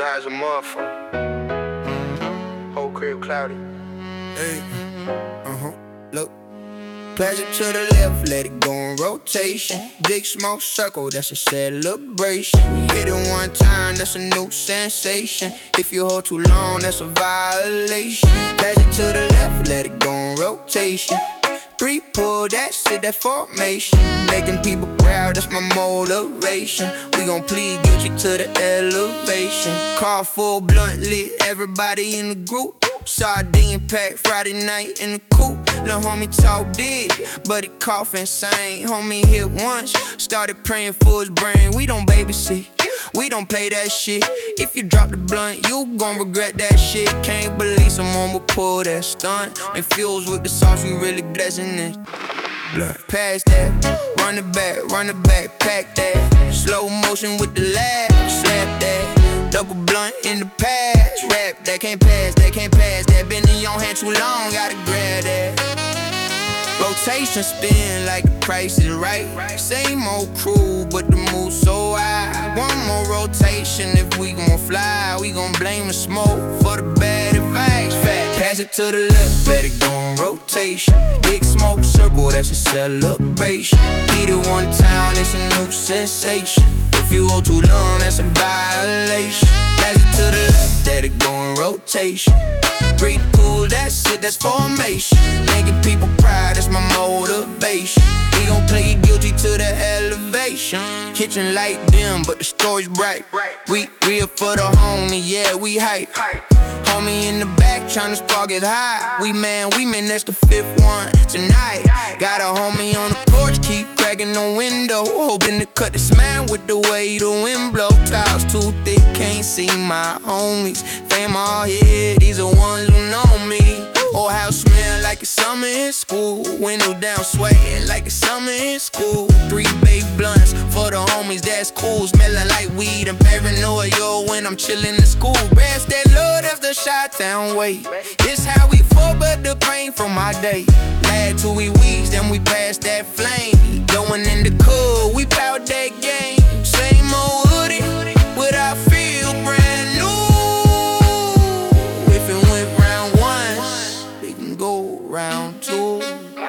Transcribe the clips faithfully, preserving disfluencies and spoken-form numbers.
high as a motherfucker. Whole crib cloudy. Hey, uh-huh, look. Pass it to the left, let it go in rotation. Big smoke circle, that's a celebration. Hit it one time, that's a new sensation. If you hold too long, that's a violation. Pass it to the left, let it go in rotation. Three pull, that's it, that formation. Making people proud, that's my motivation. We gon' plead guilty to the elevation. Car full, blunt lit, everybody in the group. Sardine pack Friday night in the coupe. Lil' homie talk big, but he cough insane. Homie hit once, started praying for his brain. We don't babysit, we don't play that shit. If you drop the blunt, you gon' regret that shit. Can't believe someone would pull that stunt. Infused with the sauce, we really blessing it. Blunt. Pass that, run it back, run it back, pack that. Slow motion with the laugh, slap that. Double blunt in the past, rap that can't pass, that can't pass. That been in your hand too long, gotta grab that. Rotation spin like the price is right. Same old crew, but the move so high. One more rotation, if we gon' fly, we gon' blame the smoke for the bad advice. Fat, pass it to the left, let it go in rotation. Big smoke circle, that's a celebration. Eat it one time, it's a new sensation. If you hold too long, that's a violation. Pass it to the left, let it go in rotation. Three pull, that's it, that's formation. Making people proud, that's my motivation. We gon' plead guilty to the elevation. Kitchen light dim, but the story's bright. We real for the homie, yeah, we hype. Homie in the back tryna spark it high. We man, we man, that's the fifth one tonight. Got a homie on the porch, keep cracking the window, hoping to cut the smile with the way the wind blow. Clouds too thick, can't see my homies. Fame all here, these are ones who know me. Whole house smell like it's summer in school. Window down, sweating like it's summer in school. Three big blunts for the homies, that's cool. Smelling like weed and paranoia, yo, when I'm chillin' in school. Rest that love, that's the Chi-Town way. This how we fall, but the pain from my day. Lad till we wheeze, then we pass that flame. Going in the cool, we bout that game. Same old hoodie, but I feel brand new. If it went round one, we can go round two.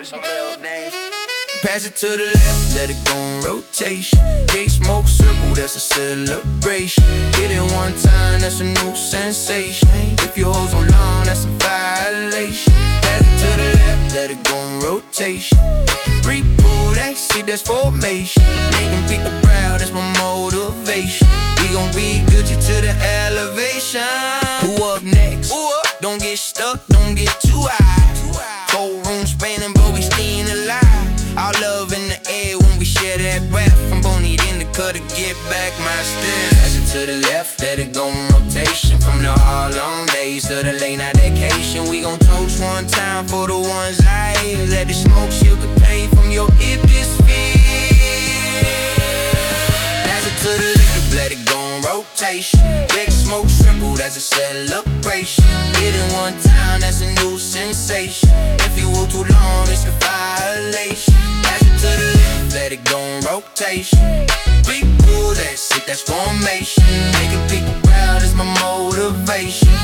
Pass it to the left, let it go in rotation. Big smoke circle, that's a celebration. Hit it one time, that's a new sensation. If you hold so long, that's a violation. Pass it to the left, let it go in rotation. Three pull, that's it, that's formation. Making people proud, that's my motivation. We gon' be guilty to the elevation. Who up next? Who up? Don't get stuck, don't get too high. Whole room spanning, but we staying alive. All love in the air when we share that breath. I'm boney in the cut to get back my step. Pass it to the left, let it go in rotation. From the hard long days to the late night vacation. We gon' toast one time for the ones I hate. Let the smoke shield the pain from your hemisphere. Pass it to the left, let it go in rotation. Big smoke triple, that's a celebration. Hit it one time, that's a new sensation. If you hold too long, it's a violation. Pass it to the left, let it go in rotation. Big pull, that's it, that's formation. Making people proud is my motivation.